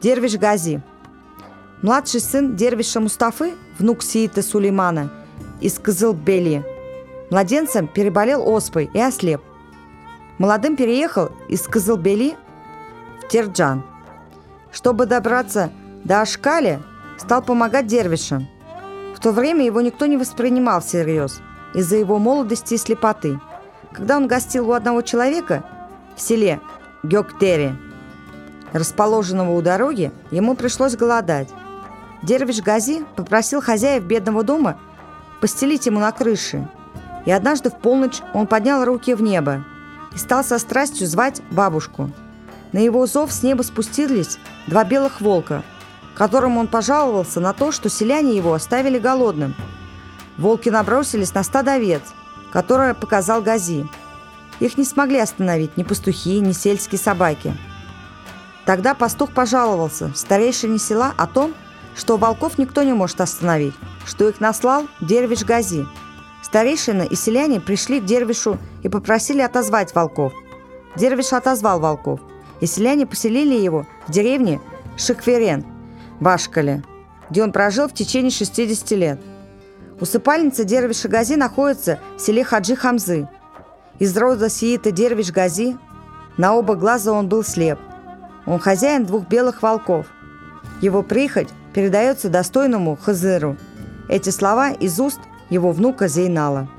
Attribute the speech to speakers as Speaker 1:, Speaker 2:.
Speaker 1: Дервиш Гази. Младший сын дервиша Мустафы, внук Сиита Сулеймана из Кызылбели, младенцем переболел оспой и ослеп. Молодым переехал из Кызылбели в Терджан. Чтобы добраться до Ашкали, стал помогать дервишам. В то время его никто не воспринимал всерьез из-за его молодости и слепоты. Когда он гостил у одного человека в селе Гёктери, расположенного у дороги, ему пришлось голодать. Дервиш Гази попросил хозяев бедного дома постелить ему на крыше. И однажды в полночь он поднял руки в небо и стал со страстью звать бабушку. На его зов с неба спустились 2 белых волка, которым он пожаловался на то, что селяне его оставили голодным. Волки набросились на стадо овец, которое показал Гази. Их не смогли остановить ни пастухи, ни сельские собаки. Тогда пастух пожаловался старейшине села о том, что волков никто не может остановить, что их наслал Дервиш Гази. Старейшина и селяне пришли к Дервишу и попросили отозвать волков. Дервиш отозвал волков, и селяне поселили его в деревне Шикверен в Ашкале, где он прожил в течение 60 лет. Усыпальница Дервиша Гази находится в селе Хаджи Хамзы. Из рода Сиита Дервиш Гази на оба глаза он был слеп. Он хозяин 2 белых волков. Его прихоть передается достойному Хызыру. Эти слова из уст его внука Зейнала.